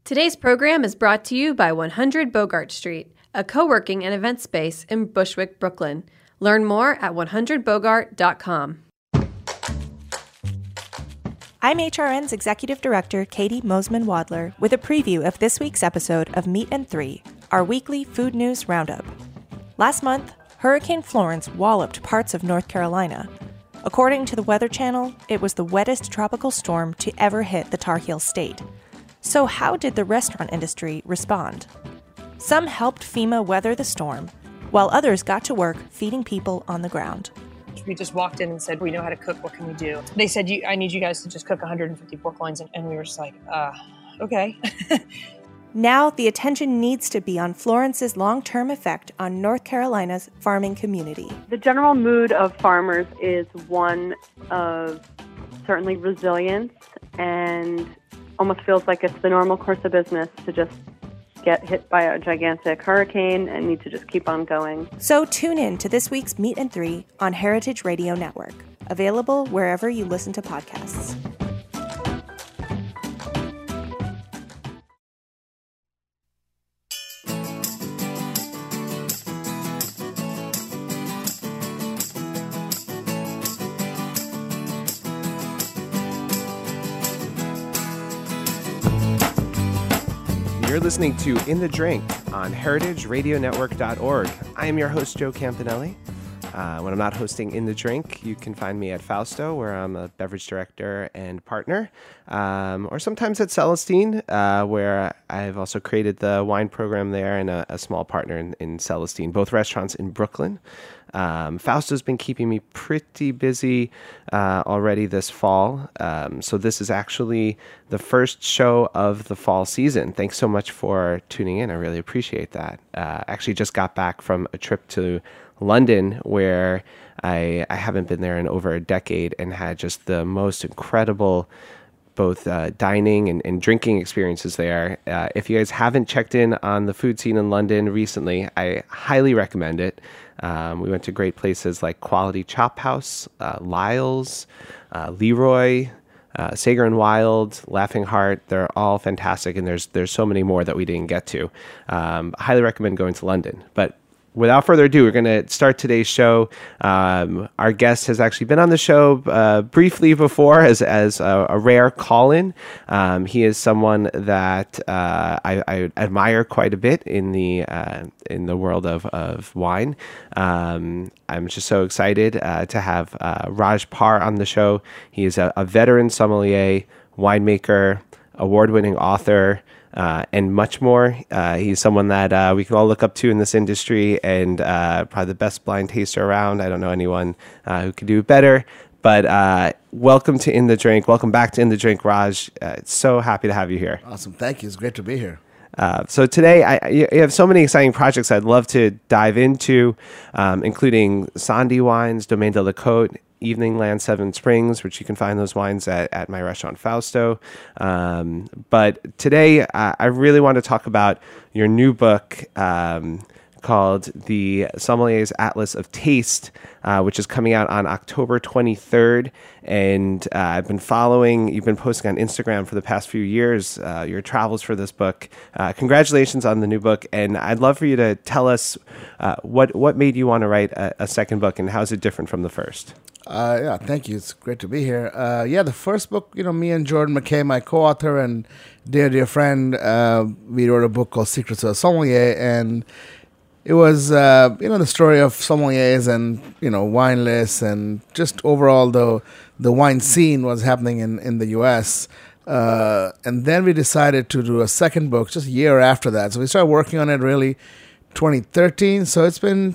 Today's program is brought to you by 100 Bogart Street, a co-working and event space in Bushwick, Brooklyn. Learn more at 100bogart.com. I'm HRN's Executive Director, Katie Mosman-Wadler, with a preview of this week's episode of Meat and Three, our weekly food news roundup. Last month, Hurricane Florence walloped parts of North Carolina. According to the Weather Channel, it was the wettest tropical storm to ever hit the Tar Heel state. So how did the restaurant industry respond? Some helped FEMA weather the storm, while others got to work feeding people on the ground. We just walked in and said, we know how to cook, what can we do? They said, I need you guys to just cook 150 pork loins, and we were just like, okay. Now the attention needs to be on Florence's long-term effect on North Carolina's farming community. The general mood of farmers is one of certainly resilience, and almost feels like it's the normal course of business to just get hit by a gigantic hurricane and need to just keep on going. So tune in to this week's Meat and Three on Heritage Radio Network, available wherever you listen to podcasts. You're listening to In the Drink on heritageradionetwork.org. I am your host, Joe Campanelli. When I'm not hosting In the Drink, you can find me at Fausto, where I'm a beverage director and partner, or sometimes at Celestine, where I've also created the wine program there and a small partner in Celestine, both restaurants in Brooklyn. Fausto's been keeping me pretty busy already this fall. So this is actually the first show of the fall season. Thanks so much for tuning in. I really appreciate that. Actually just got back from a trip to London where I haven't been there in over a decade and had just the most incredible both dining and drinking experiences there. If you guys haven't checked in on the food scene in London recently, I highly recommend it. We went to great places like Quality Chop House, Lyle's, Leroy, Sager and Wild, Laughing Heart. They're all fantastic, and there's so many more that we didn't get to. Highly recommend going to London. But without further ado, we're going to start today's show. Our guest has actually been on the show briefly before as a rare call-in. He is someone that I admire quite a bit in the world of wine. I'm just so excited to have Raj Parr on the show. He is a veteran sommelier, winemaker, award-winning author, and much more. He's someone that we can all look up to in this industry, and probably the best blind taster around. I don't know anyone who could do it better. But welcome to In the Drink. Welcome back to In the Drink, Raj. So happy to have you here. Awesome. Thank you. It's great to be here. So today, you have so many exciting projects I'd love to dive into, including Sandy Wines, Domaine de la Côte, Evening Land Seven Springs, which you can find those wines at my restaurant Fausto. But today, I really want to talk about your new book called The Sommelier's Atlas of Taste, which is coming out on October 23rd. And I've been following, you've been posting on Instagram for the past few years, your travels for this book. Congratulations on the new book. And I'd love for you to tell us what made you want to write a second book, and how is it different from the first? Yeah, thank you. It's great to be here. The first book, me and Jordan McKay, my co-author and dear friend, we wrote a book called Secrets of a Sommelier, and it was, the story of sommeliers and, wine lists, and just overall the wine scene was happening in the U.S. And then we decided to do a second book just a year after that. So we started working on it really 2013. So it's been,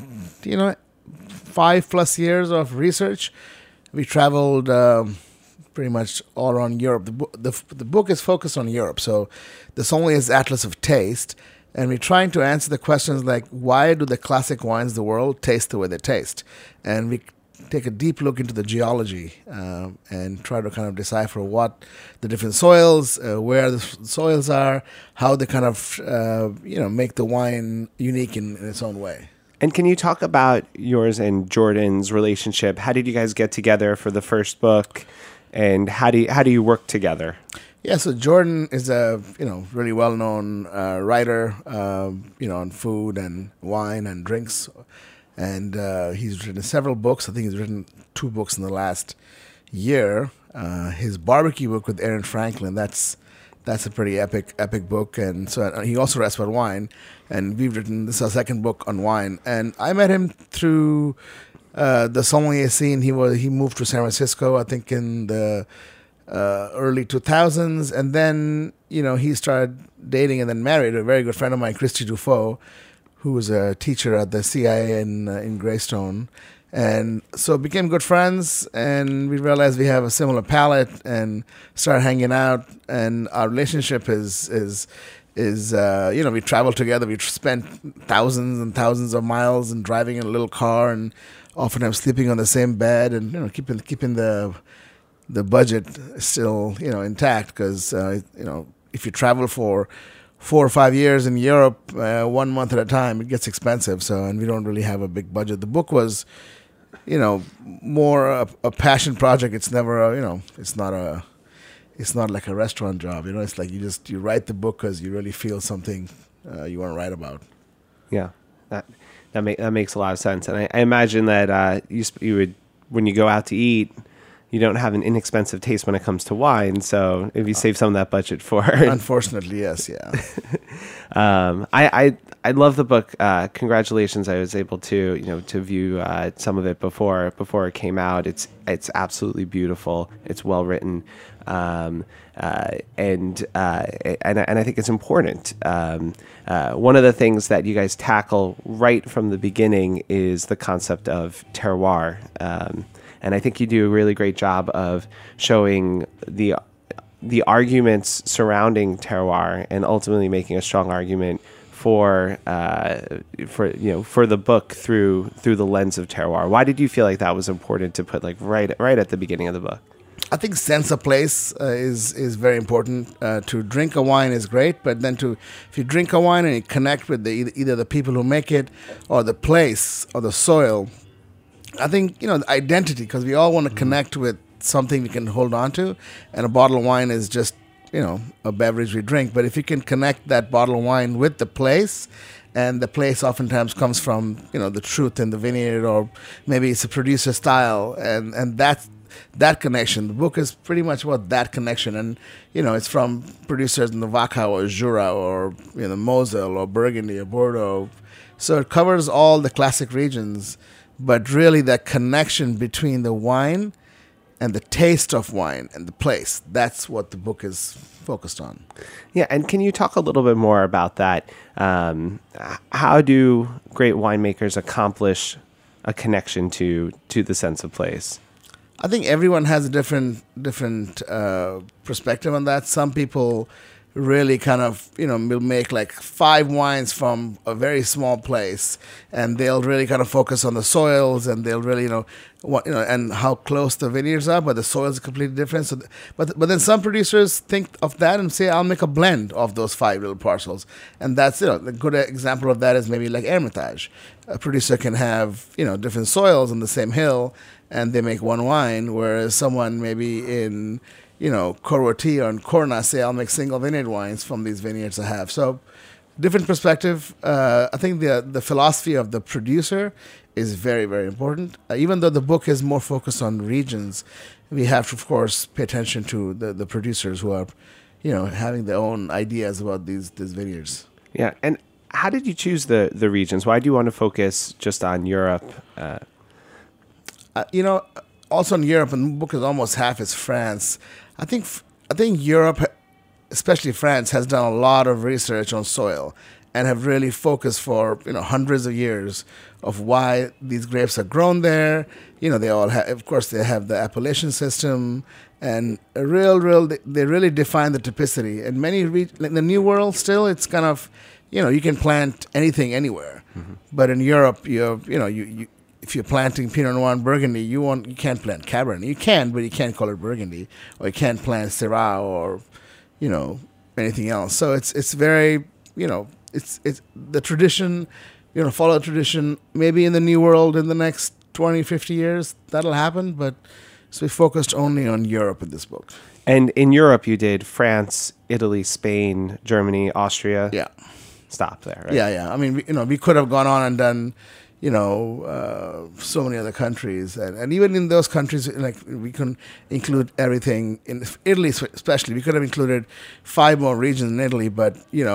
5+ years of research. We traveled pretty much all around Europe. The book is focused on Europe. So the Sommelier's Atlas of Taste. And we're trying to answer the questions like, why do the classic wines of the world taste the way they taste? And we take a deep look into the geology and try to kind of decipher what the different soils, where the soils are, how they kind of, make the wine unique in its own way. And can you talk about yours and Jordan's relationship? How did you guys get together for the first book? and how do you work together? Yeah, so Jordan is a really well-known writer, on food and wine and drinks, and he's written several books. I think he's written 2 books in the last year. His barbecue book with Aaron Franklin, that's a pretty epic book, and so he also writes about wine. And this is our second book on wine. And I met him through the sommelier scene. He moved to San Francisco, I think, in the early 2000s, and then he started dating and then married a very good friend of mine, Christy Dufault, who was a teacher at the CIA in Greystone, and so became good friends. And we realized we have a similar palate and started hanging out. And our relationship is we travel together. We spent thousands and thousands of miles and driving in a little car, and oftentimes sleeping on the same bed, and keeping the budget still intact, because if you travel for 4 or 5 years in Europe, 1 month at a time, it gets expensive. So, and we don't really have a big budget. The book was more a passion project. It's never it's not like a restaurant job. It's like you write the book because you really feel something you want to write about. Yeah, that makes a lot of sense. And I imagine that you would, when you go out to eat, you don't have an inexpensive taste when it comes to wine. So if you save some of that budget for... Unfortunately, yes, yeah. I love the book. Congratulations. I was able to view some of it before it came out. It's absolutely beautiful. It's well written. And I think it's important. One of the things that you guys tackle right from the beginning is the concept of terroir. And I think you do a really great job of showing the arguments surrounding terroir, and ultimately making a strong argument for the book through the lens of terroir. Why did you feel like that was important to put right at the beginning of the book? I think sense of place is very important. To drink a wine is great, but then if you drink a wine and you connect with either the people who make it, or the place, or the soil, I think the identity, because we all want to connect with something we can hold on to, and a bottle of wine is just a beverage we drink. But if you can connect that bottle of wine with the place, and the place oftentimes comes from the truth in the vineyard, or maybe it's a producer style, and that connection. The book is pretty much about that connection, and it's from producers in the Wachau or Jura or Moselle or Burgundy or Bordeaux, so it covers all the classic regions. But really, that connection between the wine and the taste of wine and the place, that's what the book is focused on. Yeah, and can you talk a little bit more about that? How do great winemakers accomplish a connection to the sense of place? I think everyone has a different perspective on that. Some people really kind of, will make like 5 wines from a very small place, and they'll really kind of focus on the soils, and they'll really, and how close the vineyards are, but the soils are completely different. So, but then some producers think of that and say, I'll make a blend of those 5 little parcels. And that's, a good example of that is maybe like Hermitage. A producer can have, different soils on the same hill, and they make one wine, whereas someone maybe in Corauty or in Corna say, I'll make single vineyard wines from these vineyards I have. So different perspective. I think the philosophy of the producer is very, very important. Even though the book is more focused on regions, we have to, of course, pay attention to the producers who are, having their own ideas about these vineyards. Yeah. And how did you choose the regions? Why do you want to focus just on Europe? Also in Europe, and the book is almost half is France. I think Europe, especially France, has done a lot of research on soil and have really focused for hundreds of years of why these grapes are grown there. They all have, of course, they have the appellation system, and they really define the typicity. And many in the New World, still it's kind of you can plant anything anywhere, but in Europe you if you're planting Pinot Noir and Burgundy, you can't plant Cabernet. You can, but you can't call it Burgundy, or you can't plant Syrah or, anything else. So it's very, it's the tradition, follow the tradition. Maybe in the New World in the next 20, 50 years, that'll happen. But So we focused only on Europe in this book. And in Europe, you did France, Italy, Spain, Germany, Austria. Yeah. Stop there, right? Yeah. I mean, we could have gone on and done, so many other countries, and even in those countries, like we couldn't include everything. In Italy, especially, we could have included 5 more regions in Italy, but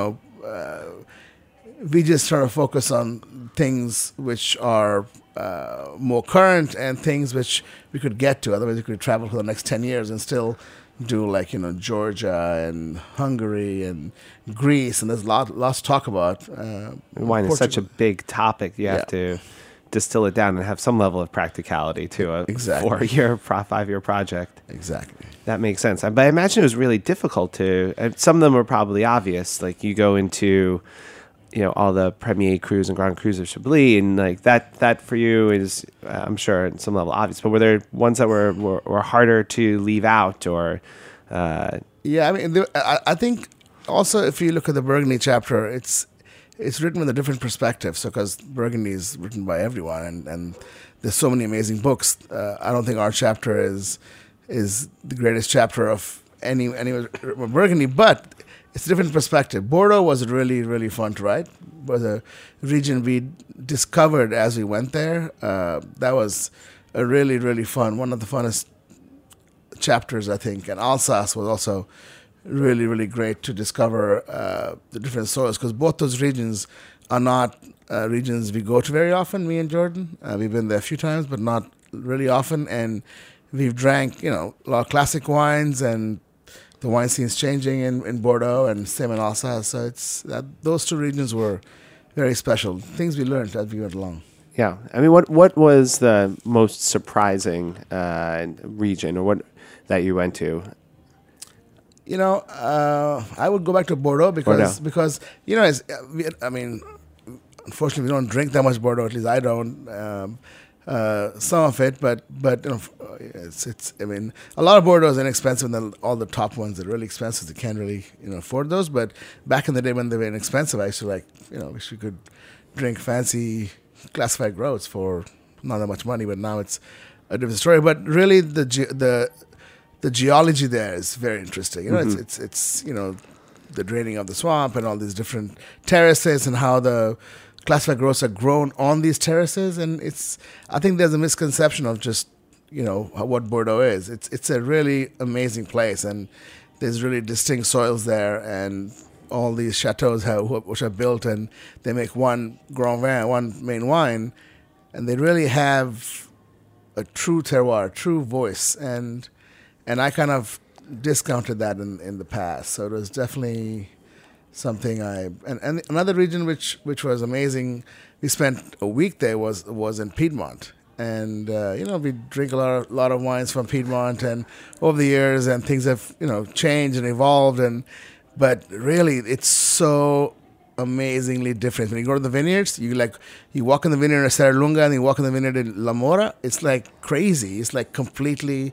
we just try to focus on things which are more current and things which we could get to. Otherwise, we could travel for the next 10 years and still do Georgia and Hungary and Greece, and there's lots to talk about. Wine is such a big topic. You have to distill it down and have some level of practicality to a Exactly. 4-year, 5-year project. Exactly. That makes sense. But I imagine it was really difficult to. And some of them were probably obvious. Like you go into, all the Premier Crus and Grand Crus of Chablis, and like that for you is, I'm sure, at some level obvious. But were there ones that were harder to leave out, or? Yeah, I mean, I think also if you look at the Burgundy chapter, it's written with a different perspective. So because Burgundy is written by everyone, and there's so many amazing books, I don't think our chapter is the greatest chapter of any Burgundy, but it's a different perspective. Bordeaux was really, really fun to write. It was a region we discovered as we went there. That was a really, really fun, one of the funnest chapters, I think. And Alsace was also really, really great to discover the different soils, because both those regions are not regions we go to very often, me and Jordan. We've been there a few times, but not really often. And we've drank, a lot of classic wines, and the wine scene's changing in Bordeaux and same in Alsace. So those 2 regions were very special. Things we learned as we went along. Yeah. I mean, what was the most surprising region, or what that you went to? I would go back to Bordeaux because unfortunately we don't drink that much Bordeaux. At least I don't. Some of it, but it's. I mean, a lot of Bordeaux is inexpensive, and all the top ones are really expensive. They can't really afford those. But back in the day when they were inexpensive, I used to wish we could drink fancy classified groats for not that much money. But now it's a different story. But really, the geology there is very interesting. It's the draining of the swamp and all these different terraces, and how the classified groats are grown on these terraces. And I think there's a misconception of just what Bordeaux is. It's a really amazing place, and there's really distinct soils there, and all these chateaux which are built, and they make one Grand Vin, one main wine, and they really have a true terroir, true voice, and I kind of discounted that in the past. So it was definitely something and another region which was amazing. We spent a week there was in Piedmont, and we drink a lot of wines from Piedmont, and over the years, and things have changed and evolved, but really it's so amazingly different. When you go to the vineyards, you walk in the vineyard in Serralunga and you walk in the vineyard in La Mora, it's like crazy. It's like completely,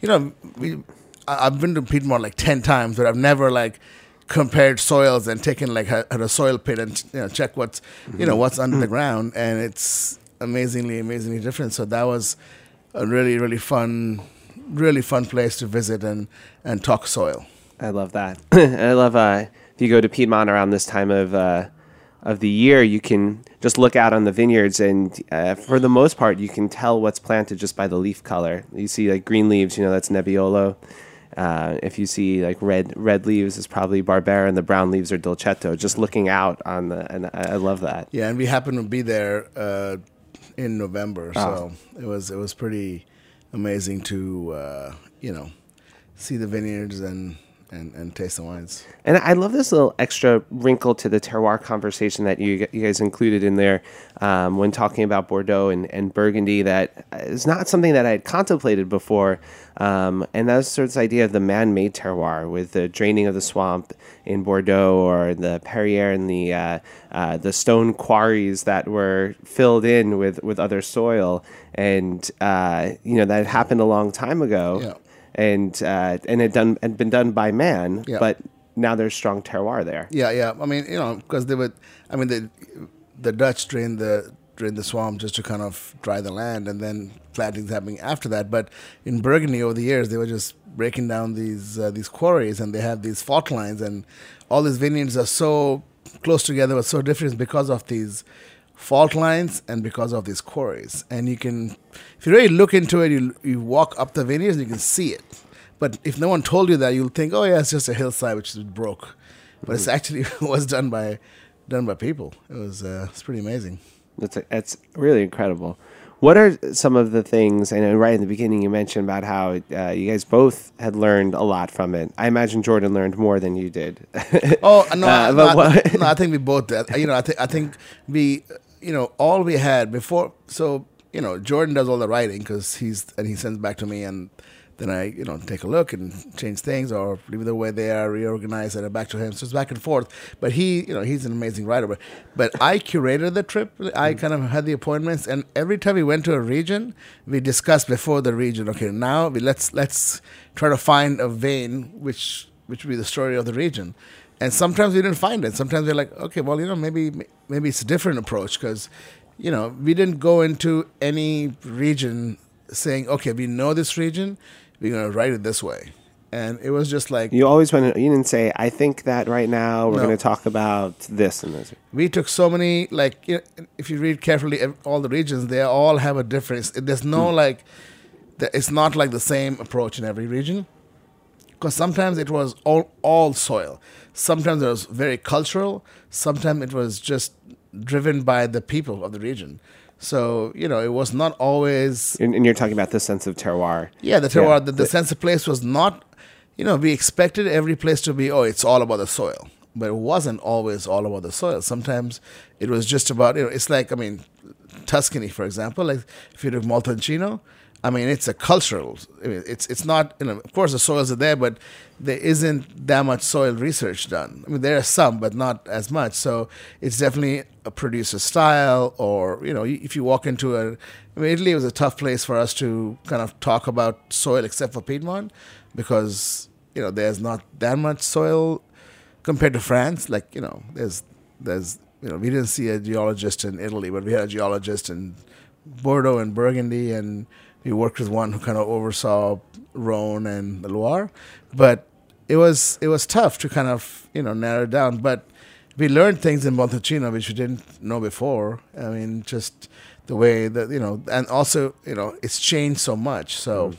I've been to Piedmont like 10 times, but I've never compared soils and taken had a soil pit and check what's what's under the ground, and it's amazingly different. So that was a really, really fun place to visit and talk soil. I love that. I love if you go to Piedmont around this time of the year, you can just look out on the vineyards, and for the most part, you can tell what's planted just by the leaf color. You see green leaves, that's Nebbiolo. If you see red leaves, it's probably Barbera, and the brown leaves are Dolcetto. Just looking out and I love that. Yeah, and we happened to be there in November, so it was pretty amazing to see the vineyards and taste the wines. And I love this little extra wrinkle to the terroir conversation that you guys included in there when talking about Bordeaux and Burgundy. That is not something that I had contemplated before. And that's sort of this idea of the man-made terroir, with the draining of the swamp in Bordeaux, or the Perrières and the stone quarries that were filled in with other soil. And, that happened a long time ago. Yeah. And had been done by man, but now there's strong terroir there. Yeah. I mean, because the Dutch drained the drain the swamp just to kind of dry the land, and then plantings happening after that. But in Burgundy, over the years, they were just breaking down these quarries, and they have these fault lines, and all these vineyards are so close together but so different because of these fault lines and because of these quarries. And you can, if you really look into it, you walk up the vineyards and you can see it. But if no one told you that, you'll think, oh yeah, it's just a hillside which is broke. But it's actually was done by people. It's pretty amazing. It's really incredible. What are some of the things, I know right in the beginning you mentioned about how you guys both had learned a lot from it. I imagine Jordan learned more than you did. Oh, no, I think we both did. I think we, all we had before, so, Jordan does all the writing because he sends back to me, and then I, take a look and change things or leave it the way they are, reorganize it, and back to him. So it's back and forth. But he's an amazing writer. But I curated the trip. I kind of had the appointments, and every time we went to a region, we discussed before the region. Okay, now let's try to find a vein which would be the story of the region. And sometimes we didn't find it. Sometimes we're like, okay, well, maybe it's a different approach because, we didn't go into any region saying, okay, we know this region, we're going to write it this way. And it was just like... You didn't say, I think that right now we're going to talk about this and this. We took so many, if you read carefully all the regions, they all have a difference. There's no it's not like the same approach in every region. Because sometimes it was all soil. Sometimes it was very cultural. Sometimes it was just driven by the people of the region. So, it was not always... And you're talking about the sense of terroir. Yeah, the terroir. Yeah. The sense of place was not... we expected every place to be, it's all about the soil. But it wasn't always all about the soil. Sometimes it was just about, it's like, Tuscany, for example. Like, if you do Montalcino, it's a cultural... it's not... of course, the soils are there, but there isn't that much soil research done. There are some, but not as much. So it's definitely a producer style, or, if you walk into Italy was a tough place for us to kind of talk about soil except for Piedmont because, there's not that much soil compared to France. Like, there's we didn't see a geologist in Italy, but we had a geologist in Bordeaux and Burgundy, and we worked with one who kind of oversaw Rhone and the Loire. But it was tough to kind of, narrow it down. But we learned things in Montalcino which we didn't know before. Just the way that, and also, it's changed so much. So,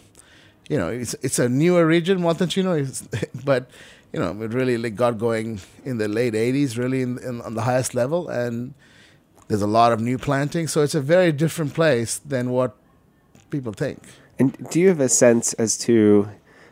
it's a newer region, Montalcino, but, it really got going in the late 80s, really on the highest level. And there's a lot of new planting. So it's a very different place than what people think. And do you have a sense as to...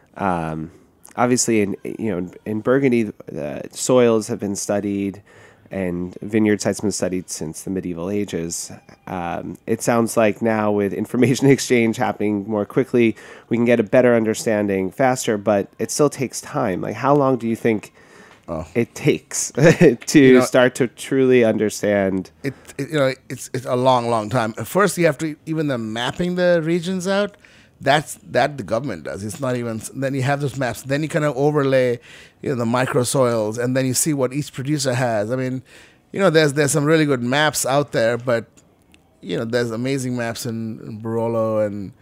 obviously, in Burgundy, the soils have been studied, and vineyard sites have been studied since the medieval ages. It sounds like now, with information exchange happening more quickly, we can get a better understanding faster. But it still takes time. Like, how long do you think it takes to start to truly understand? It's a long time. First, you have to even mapping the regions out. That the government does. It's not even. Then you have those maps. Then you kind of overlay, the micro soils, and then you see what each producer has. There's some really good maps out there, but there's amazing maps in Barolo and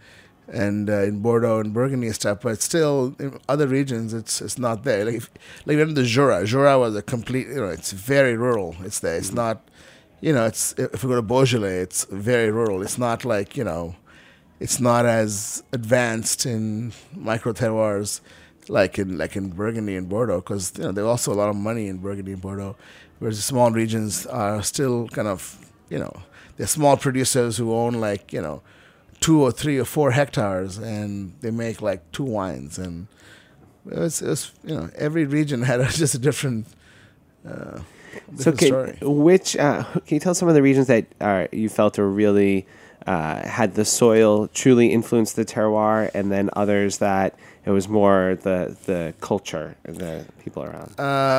in Bordeaux and Burgundy and stuff. But still, in other regions, it's not there. Like even the Jura. Jura was a complete. It's very rural. It's there. It's not. It's if we go to Beaujolais, it's very rural. It's not like It's not as advanced in micro terroirs like in Burgundy and Bordeaux, because there's also a lot of money in Burgundy and Bordeaux, whereas the small regions are still kind of they're small producers who own 2 or 3 or 4 hectares, and they make 2 wines, and it's every region had just a different. Story. Can you tell some of the regions that you felt are really had the soil truly influence the terroir, and then others that it was more the culture and the people around?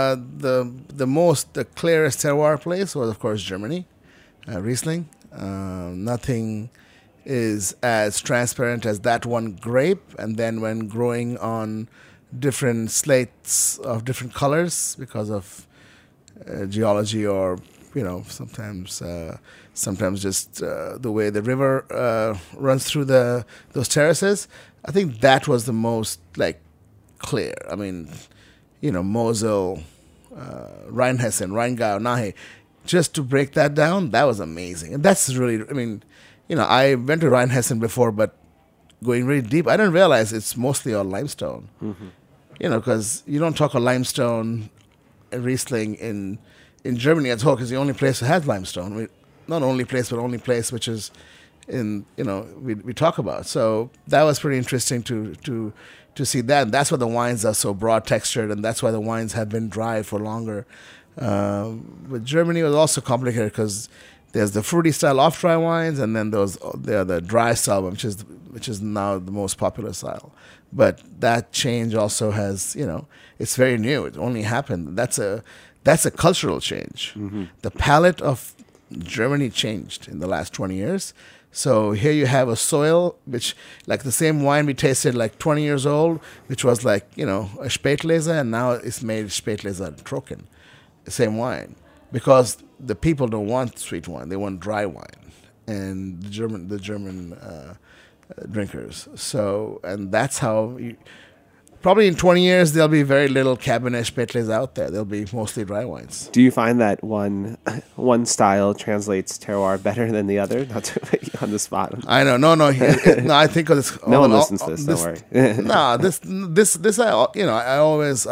The clearest terroir place was, of course, Germany, Riesling. Nothing is as transparent as that one grape, and then when growing on different slates of different colors because of geology or sometimes just the way the river runs through those terraces. I think that was the most like clear. I mean, Mosel, Rheinhessen, Rheingau, Nahe, just to break that down, that was amazing. And that's really, I mean, I went to Rheinhessen before, but going really deep, I didn't realize it's mostly all limestone. Mm-hmm. Because you don't talk of limestone Riesling in Germany at all, because the only place that has limestone. Not only place, but only place which is we talk about. So that was pretty interesting to see that. And that's why the wines are so broad textured, and that's why the wines have been dry for longer. With Germany, it was also complicated because there's the fruity style off dry wines, and then there are the dry style, which is now the most popular style. But that change also has, it's very new. It only happened. That's a cultural change. Mm-hmm. The palate of Germany changed in the last 20 years. So here you have a soil which, like the same wine we tasted like 20 years old, which was like, a Spätlese, and now it's made Spätlese Trocken, the same wine. Because the people don't want sweet wine, they want dry wine, and the German drinkers. So, and that's how probably in 20 years there'll be very little Cabernet Spätlese out there. There'll be mostly dry wines. Do you find that one style translates terroir better than the other? Not to put you on the spot. I know. No. I think of this. No one listens to this. Don't worry. No, this. I always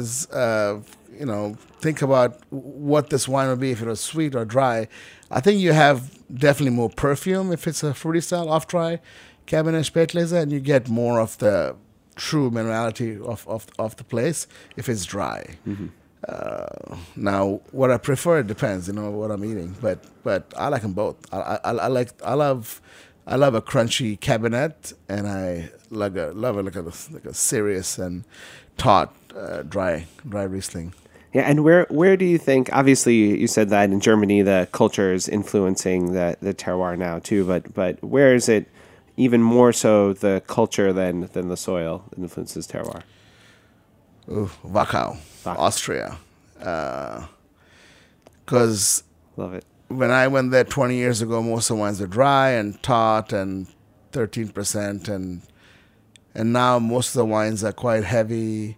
think about what this wine would be if it was sweet or dry. I think you have definitely more perfume if it's a fruity style off dry Cabernet Spätlese, and you get more of the true minerality of the place if it's dry. Mm-hmm. Now, what I prefer, it depends, what I'm eating, but I like them both. I love a crunchy Cabernet, and I love a serious and taut dry Riesling. Yeah, and where do you think? Obviously, you said that in Germany the culture is influencing the terroir now too, but where is it even more so the culture than the soil influences terroir? Wachau, Austria. Because love it. When I went there 20 years ago, most of the wines were dry and taut and 13%, and now most of the wines are quite heavy,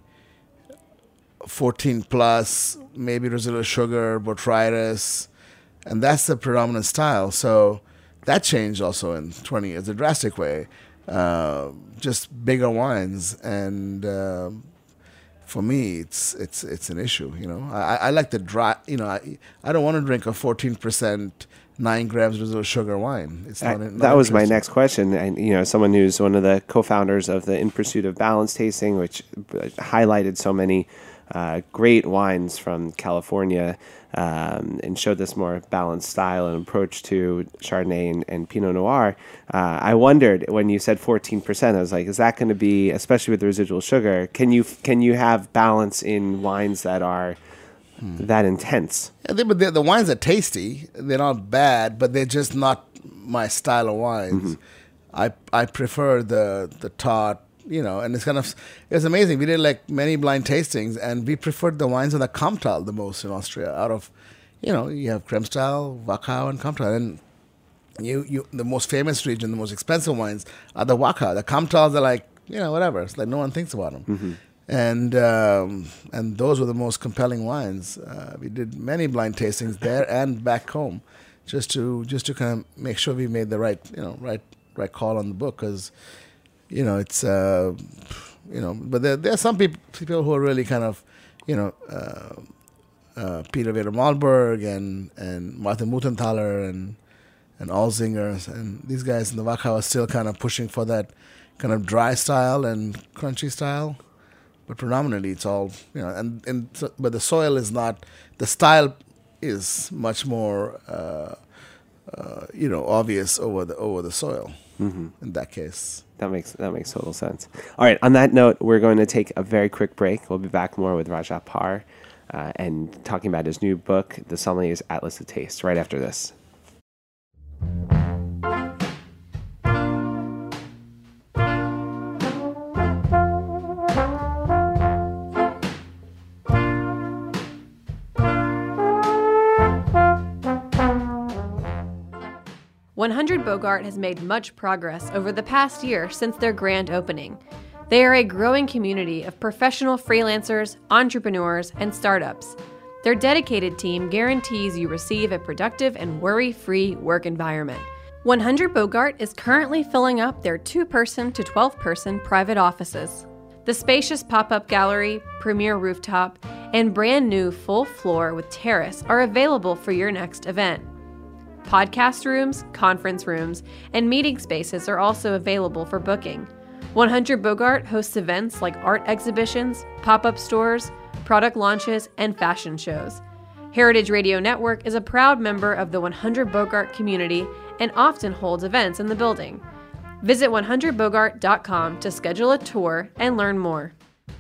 14 plus, maybe residual sugar, botrytis, and that's the predominant style. So that changed also in 20 years, a drastic way. Just bigger wines, and for me, it's an issue. I like the dry. I don't want to drink a 14%, 9 grams residual sugar wine. It's not that was my next question. And someone who's one of the co-founders of the In Pursuit of Balance tasting, which highlighted so many great wines from California, and showed this more balanced style and approach to Chardonnay and Pinot Noir. I wondered when you said 14%, I was like, is that going to be, especially with the residual sugar, can you have balance in wines that are that intense? Yeah, but the wines are tasty. They're not bad, but they're just not my style of wines. Mm-hmm. I prefer the taut. And it was amazing. We did like many blind tastings, and we preferred the wines on the Kamptal the most in Austria. Out of, you have Kremstal, Wachau, and Kamptal, and you the most famous region, the most expensive wines are the Wachau. The Kamptals are like whatever. It's like no one thinks about them, mm-hmm. and those were the most compelling wines. We did many blind tastings there and back home, just to kind of make sure we made the right call on the book, because. It's but there are some people who are really kind of, Peter Werner Malberg and Martin Muthenthaler and Alzinger, and these guys in the Wachau are still kind of pushing for that kind of dry style and crunchy style, but predominantly it's all but the soil is not, the style is much more obvious over the soil. Mm-hmm. In that case. That makes total sense. All right, on that note, we're going to take a very quick break. We'll be back more with Rajat Par and talking about his new book, The Sommelier's Atlas of Taste, right after this. 100 Bogart has made much progress over the past year since their grand opening. They are a growing community of professional freelancers, entrepreneurs, and startups. Their dedicated team guarantees you receive a productive and worry-free work environment. 100 Bogart is currently filling up their 2-person to 12-person private offices. The spacious pop-up gallery, premier rooftop, and brand new full floor with terrace are available for your next event. Podcast rooms, conference rooms, and meeting spaces are also available for booking. 100 Bogart hosts events like art exhibitions, pop-up stores, product launches, and fashion shows. Heritage Radio Network is a proud member of the 100 Bogart community and often holds events in the building. Visit 100bogart.com to schedule a tour and learn more.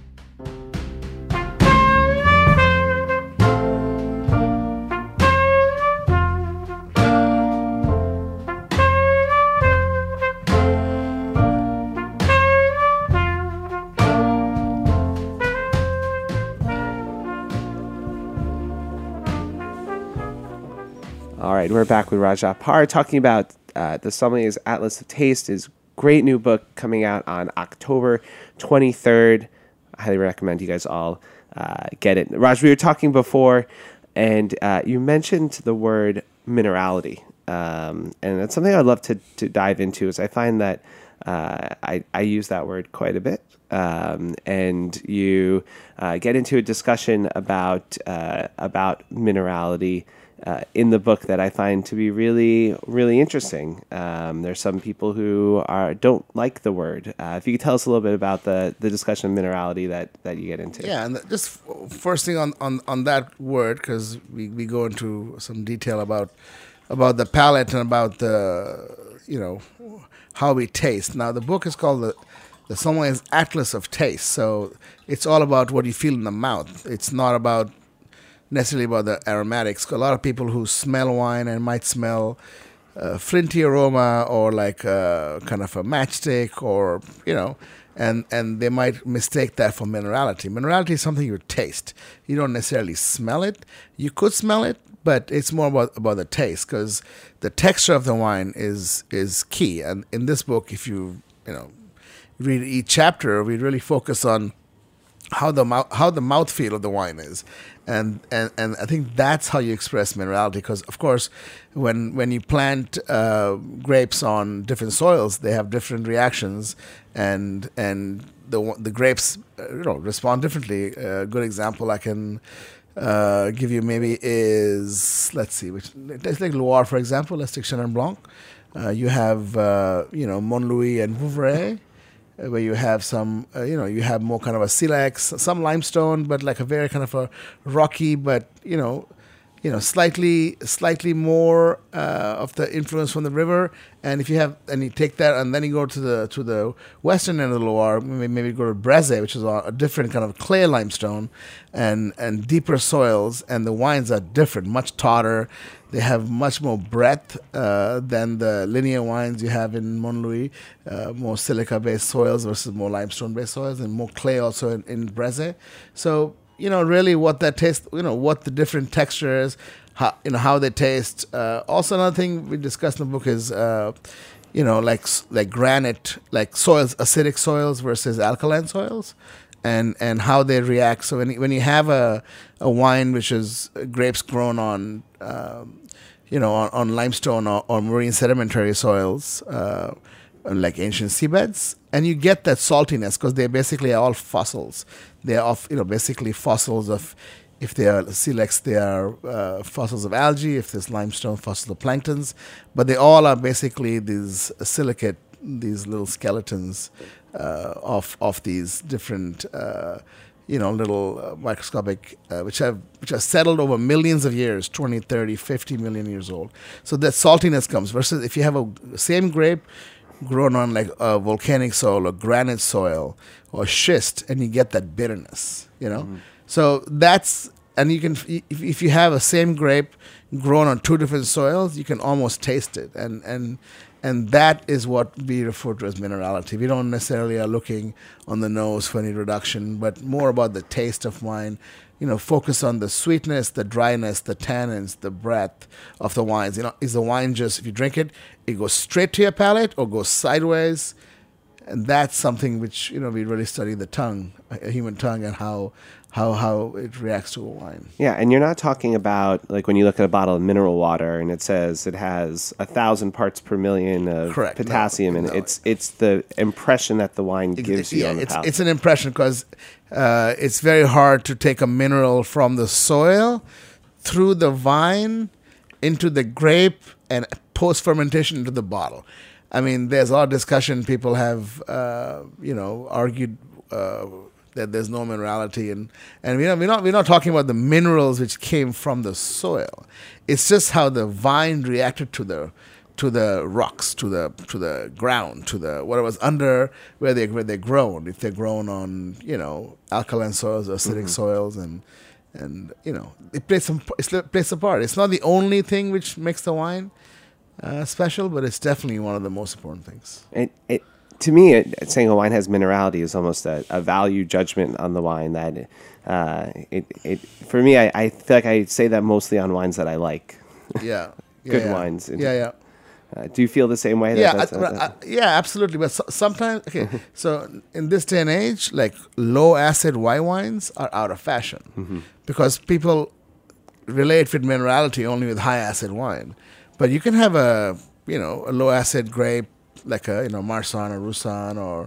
All right, we're back with Raja Par talking about The Sommelier's Atlas of Taste, his great new book coming out on October 23rd. I highly recommend you guys all get it. Raj, we were talking before, and you mentioned the word minerality, and that's something I'd love to dive into, as I find that I use that word quite a bit. And you get into a discussion about minerality in the book that I find to be really, really interesting. There's some people who don't like the word. If you could tell us a little bit about the discussion of minerality that you get into. Yeah, and just first thing on that word, because we go into some detail about the palate and about the how we taste. Now the book is called the Sommelier's Atlas of Taste, so it's all about what you feel in the mouth. It's not about necessarily about the aromatics. A lot of people who smell wine and might smell flinty aroma or like kind of a matchstick, or and they might mistake that for minerality. Minerality is something you taste. You don't necessarily smell it. You could smell it, but it's more about the taste, because the texture of the wine is key. And in this book, if you read each chapter, we really focus on how the mouthfeel of the wine is, and I think that's how you express minerality. Because of course, when you plant grapes on different soils, they have different reactions, and the grapes respond differently. A good example I can give you maybe is, let's see, let's take Loire for example. Let's take Chenin Blanc. You have Montlouis and Vouvray, where you have some, you have more kind of a silex, some limestone, but like a very kind of a rocky, but slightly more of the influence from the river. And if you have, and you take that, and then you go to the western end of the Loire, maybe go to Brezé, which is a different kind of clay limestone, and deeper soils, and the wines are different, much tauter. They have much more breadth than the linear wines you have in Montlouis, more silica-based soils versus more limestone-based soils, and more clay also in Brezé. So, really what that taste, what the different textures, how they taste. Also, another thing we discussed in the book is, like granite, like soils, acidic soils versus alkaline soils, and how they react. So when you have a wine which is grapes grown on, on limestone or marine sedimentary soils, like ancient seabeds, and you get that saltiness because they're basically all fossils. They're basically fossils of, if they are silex, they are fossils of algae. If there's limestone, fossils of planktons. But they all are basically these silicate, these little skeletons of these different, little microscopic, which have settled over millions of years, 20, 30, 50 million years old. So that saltiness comes, versus if you have a same grape grown on like a volcanic soil or granite soil or schist, and you get that bitterness, Mm-hmm. So that's, and you can, if you have a same grape grown on two different soils, you can almost taste it, and that is what we refer to as minerality. We don't necessarily are looking on the nose for any reduction, but more about the taste of wine, focus on the sweetness, the dryness, the tannins, the breadth of the wines. Is the wine just, if you drink it, it goes straight to your palate or goes sideways? And that's something which, we really study the tongue, a human tongue, and how it reacts to a wine. Yeah, and you're not talking about, like, when you look at a bottle of mineral water and it says it has 1,000 parts per million of Correct. potassium, and it's the impression that the wine gives you on the palate. It's an impression because it's very hard to take a mineral from the soil through the vine into the grape and post-fermentation into the bottle. I mean, there's a lot of discussion. People have, argued that there's no minerality, and we're not talking about the minerals which came from the soil. It's just how the vine reacted to the rocks, to the ground, to the what was under where they're grown. If they're grown on alkaline soils or acidic soils, and it plays a part. It's not the only thing which makes the wine special, but it's definitely one of the most important things. To me, saying a wine has minerality is almost a value judgment on the wine. That for me, I feel like I say that mostly on wines that I like. Yeah, good wines. Yeah. Do you feel the same way? Yeah, absolutely. But sometimes, so in this day and age, like low acid white wines are out of fashion because people relate with minerality only with high acid wine. But you can have a low acid grape like a Marsanne or Roussanne, or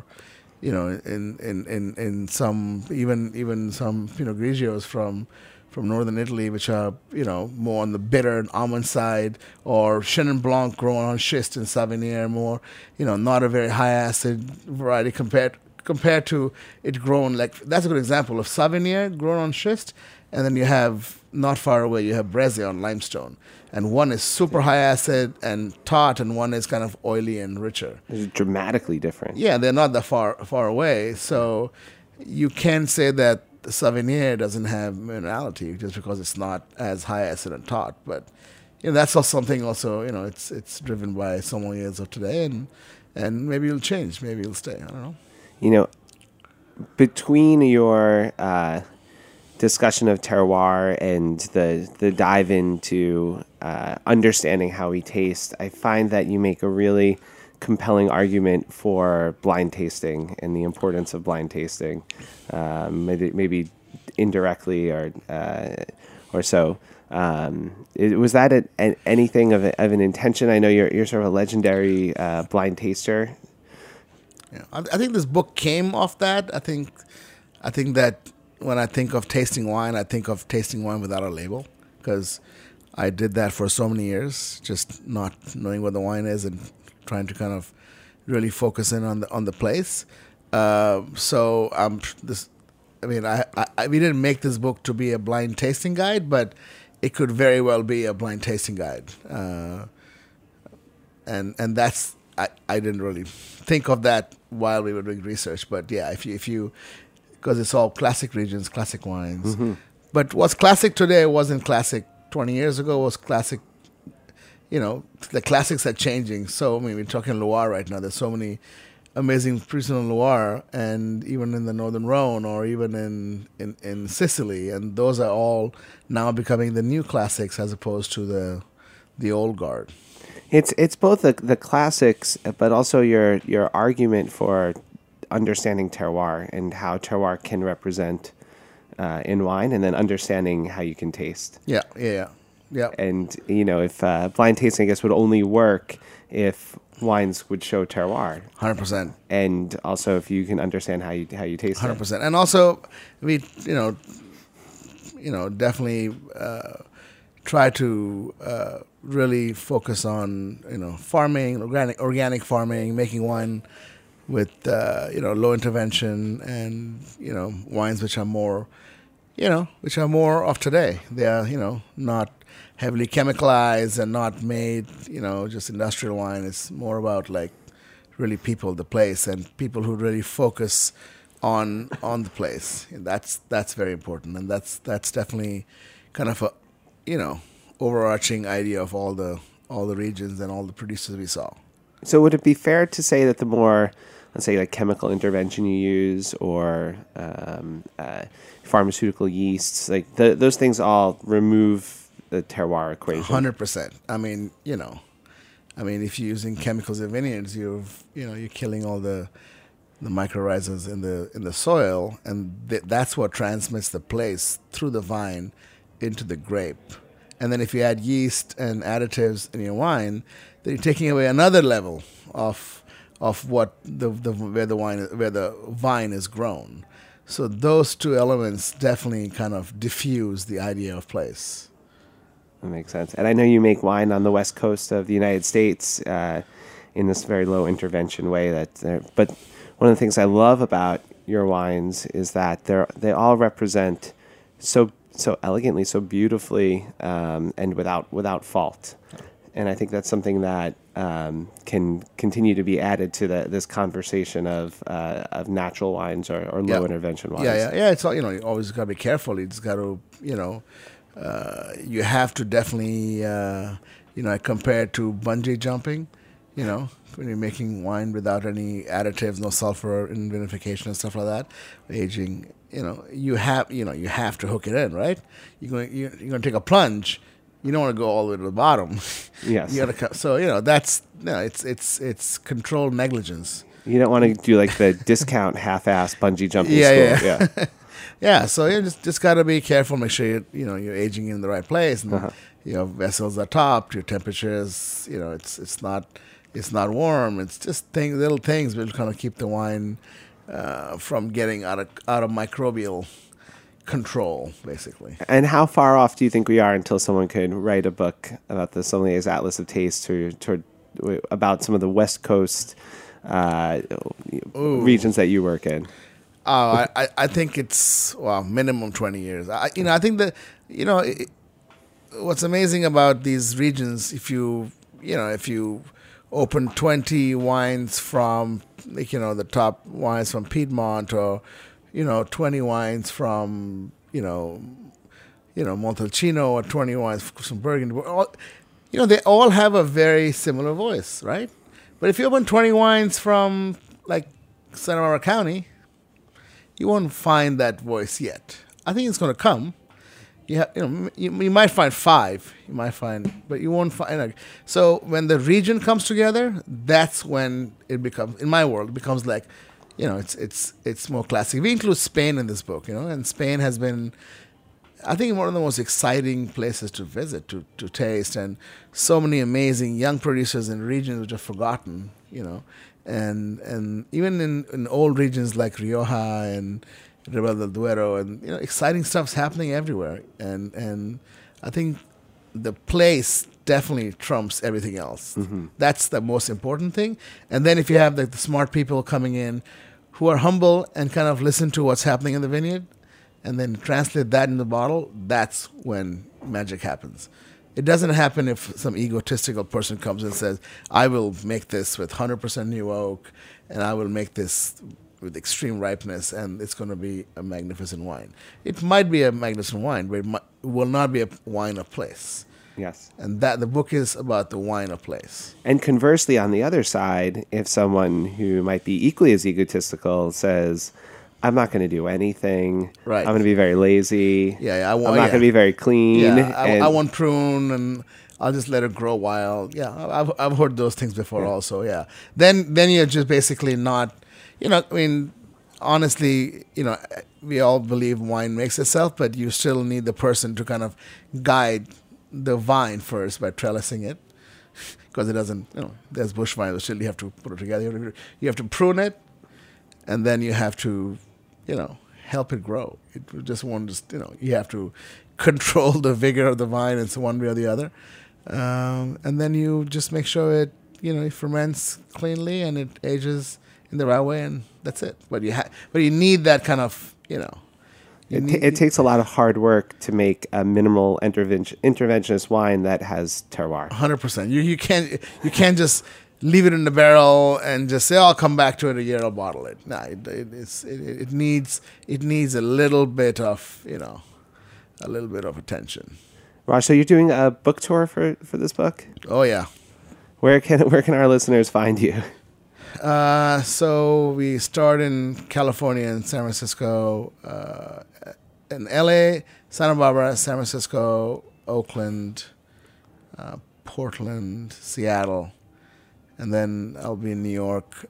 in some even some Pinot Grigios from northern Italy, which are more on the bitter and almond side, or Chenin Blanc grown on schist in Savennières, more not a very high acid variety compared to it grown, like that's a good example of Savennières grown on schist. And then you have, not far away, you have Breze on limestone. And one is super high acid and tart, and one is kind of oily and richer. It's dramatically different. Yeah, they're not that far away. So you can say that the Savennière doesn't have minerality just because it's not as high acid and tart. But that's also something it's driven by sommeliers of today, and maybe it'll change. Maybe it'll stay. I don't know. Between your discussion of terroir and the dive into understanding how we taste, I find that you make a really compelling argument for blind tasting and the importance of blind tasting, maybe indirectly or so. Was that anything of an intention? I know you're sort of a legendary blind taster. Yeah, I think this book came off that. I think that when I think of tasting wine, I think of tasting wine without a label, because I did that for so many years, just not knowing what the wine is and trying to kind of really focus in on the place. We didn't make this book to be a blind tasting guide, but it could very well be a blind tasting guide, and that's I didn't really think of that while we were doing research. But yeah, if you because it's all classic regions, classic wines. Mm-hmm. But what's classic today wasn't classic 20 years ago, was classic, the classics are changing. So, we're talking Loire right now. There's so many amazing producers in Loire, and even in the Northern Rhone, or even in Sicily. And those are all now becoming the new classics as opposed to the old guard. It's both the classics, but also your argument for understanding terroir and how terroir can represent in wine, and then understanding how you can taste. Yeah. And if blind tasting, I guess, would only work if wines would show terroir. 100%. And also if you can understand how you taste 100%. It. And also we definitely try to really focus on farming, organic farming, making wine with low intervention, and wines which are more of today. They are not heavily chemicalized and not made just industrial wine. It's more about like really people, the place, and people who really focus on the place. And that's very important, and that's definitely kind of a overarching idea of all the regions and all the producers we saw. So would it be fair to say that the more let's say, like chemical intervention you use or pharmaceutical yeasts, like those things all remove the terroir equation. 100%. I mean, if you're using chemicals in vineyards, you're killing all the mycorrhizas in the soil, and that's what transmits the place through the vine into the grape. And then if you add yeast and additives in your wine, then you're taking away another level of what where the vine is grown. So those two elements definitely kind of diffuse the idea of place. That makes sense. And I know you make wine on the west coast of the United States in this very low intervention way. But one of the things I love about your wines is that they all represent so elegantly, so beautifully, and without fault. And I think that's something that can continue to be added to this conversation of natural wines or low intervention wines. Yeah. It's all, you always got to be careful. You just got to, you have to definitely, I compare it to bungee jumping, when you're making wine without any additives, no sulfur in vinification and stuff like that, aging, you have to hook it in, right? You're going to take a plunge. You don't want to go all the way to the bottom. Yes. You got to, so it's controlled negligence. You don't want to do like the discount half-ass bungee jumping school. Yeah. Yeah. So you just got to be careful. Make sure you're aging in the right place, and your vessels are topped. Your temperature is it's not warm. It's just little things will kind of keep the wine from getting out of microbial control, basically. And how far off do you think we are until someone could write a book about the Sommelier's Atlas of Taste about some of the West Coast regions that you work in? I think it's minimum 20 years. I think that what's amazing about these regions, if you open 20 wines from the top wines from Piedmont, or 20 wines from Montalcino, or 20 wines from Burgundy, they all have a very similar voice, right? But if you open 20 wines from like Santa Barbara County, you won't find that voice yet. I think it's going to come. You might find 5. You might find, but you won't find. So when the region comes together, that's when it becomes, in my world, it becomes like, it's more classic. We include Spain in this book, and Spain has been, I think, one of the most exciting places to visit, to taste, and so many amazing young producers in regions which are forgotten, and even in old regions like Rioja and Ribera del Duero, and exciting stuff's happening everywhere, and I think the place definitely trumps everything else. Mm-hmm. That's the most important thing. And then if you have the smart people coming in who are humble and kind of listen to what's happening in the vineyard and then translate that in the bottle, that's when magic happens. It doesn't happen if some egotistical person comes and says, I will make this with 100% new oak, and I will make this with extreme ripeness, and it's going to be a magnificent wine. It might be a magnificent wine, but it will not be a wine of place. Yes. And that the book is about the wine of place. And conversely, on the other side, if someone who might be equally as egotistical says, I'm not going to do anything. Right. I'm going to be very lazy. I'm not going to be very clean. Yeah, I won't prune, and I'll just let it grow wild. Yeah, I've heard those things before also, yeah. Then you're just basically not, honestly, we all believe wine makes itself, but you still need the person to kind of guide the vine first by trellising it, because it doesn't, there's bush vine, still you have to put it together. You have to prune it, and then you have to, help it grow. It just won't you have to control the vigor of the vine. It's one way or the other. And then you just make sure it ferments cleanly and it ages in the right way, and that's it. But you need that kind of, It takes a lot of hard work to make a minimal interventionist wine that has terroir. 100%. You can't just leave it in the barrel and just say, I'll come back to it a year, I'll bottle it. No, it needs a little bit of attention. Raj, so you're doing a book tour for this book? Oh yeah. Where can our listeners find you? So we start in California and San Francisco, in LA, Santa Barbara, San Francisco, Oakland, Portland, Seattle, and then I'll be in New York.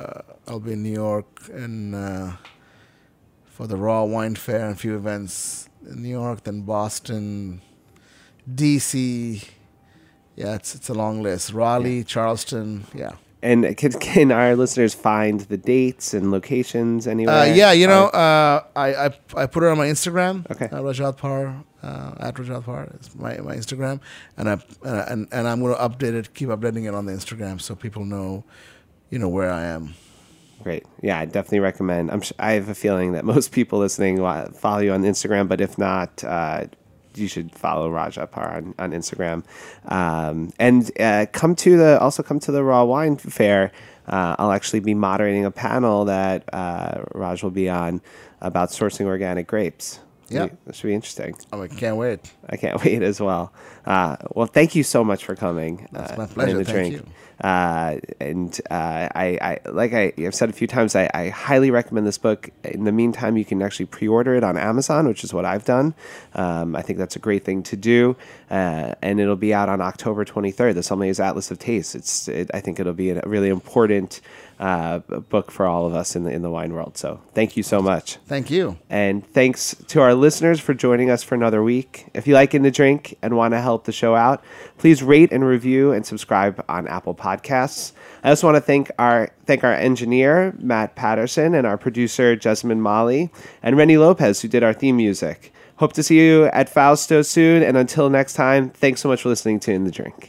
And for the Raw Wine Fair and a few events in New York, then Boston, DC. Yeah, it's a long list. Raleigh, Charleston, yeah. And can our listeners find the dates and locations anywhere? I put it on my Instagram. Okay. Rajat Par, at Rajat Par is my Instagram, and I'm going to update it, keep updating it on the Instagram so people know, where I am. Great. Yeah, I definitely recommend. I have a feeling that most people listening follow you on Instagram, but if not, you should follow Rajat Par on Instagram, and come to the Raw Wine Fair. I'll actually be moderating a panel that Raj will be on about sourcing organic grapes. Yeah, that should be interesting. I can't wait. I can't wait as well. Well, thank you so much for coming. It's my pleasure. Thank you. And I've said a few times, I highly recommend this book. In the meantime, you can actually pre-order it on Amazon, which is what I've done. I think that's a great thing to do. And it'll be out on October 23rd, the Sommelier's Atlas of Taste. I think it'll be a really important book for all of us in the wine world. So thank you so much. Thank you. And thanks to our listeners for joining us for another week. If you like In the Drink and want to help the show out, please rate and review and subscribe on Apple Podcasts. I also want to thank our engineer, Matt Patterson, and our producer, Jasmine Molly, and Rennie Lopez, who did our theme music. Hope to see you at Fausto soon. And until next time, thanks so much for listening to In the Drink.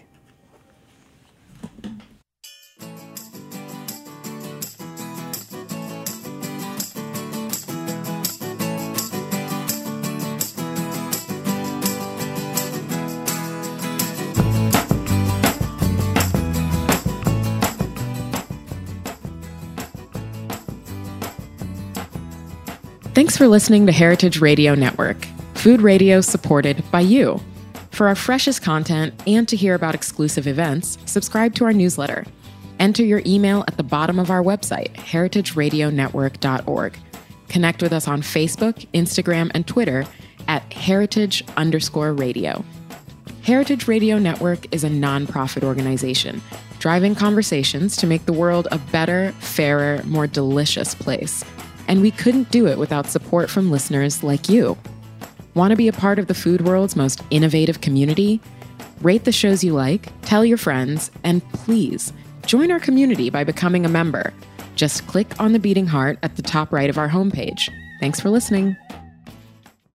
Thanks for listening to Heritage Radio Network, food radio supported by you. For our freshest content and to hear about exclusive events, subscribe to our newsletter. Enter your email at the bottom of our website, heritageradionetwork.org. Connect with us on Facebook, Instagram, and Twitter at heritage_radio. Heritage Radio Network is a nonprofit organization driving conversations to make the world a better, fairer, more delicious place. And we couldn't do it without support from listeners like you. Want to be a part of the food world's most innovative community? Rate the shows you like, tell your friends, and please join our community by becoming a member. Just click on the beating heart at the top right of our homepage. Thanks for listening.